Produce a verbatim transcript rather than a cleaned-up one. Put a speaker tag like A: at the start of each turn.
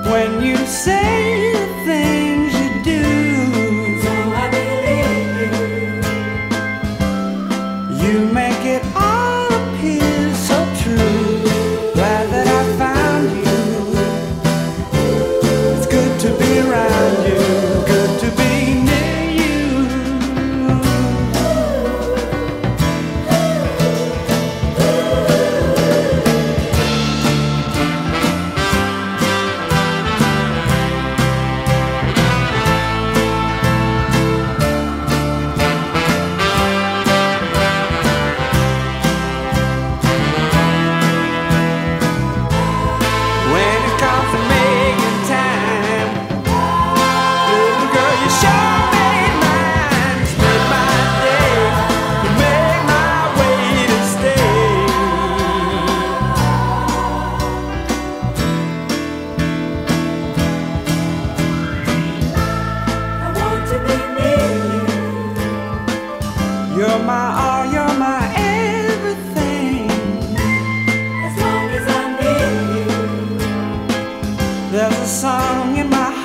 A: when you say the things you do.
B: So I believe you.
A: You make it all appear so true. Glad that I found you. It's good to be around you. Good to be near you. When it comes to making time, little girl, you sure made mine. Spend my day, you make my way to stay.
B: I want to be near you.
A: You're my all, you're my everything.
B: As long as I'm near you.
A: There's a song in my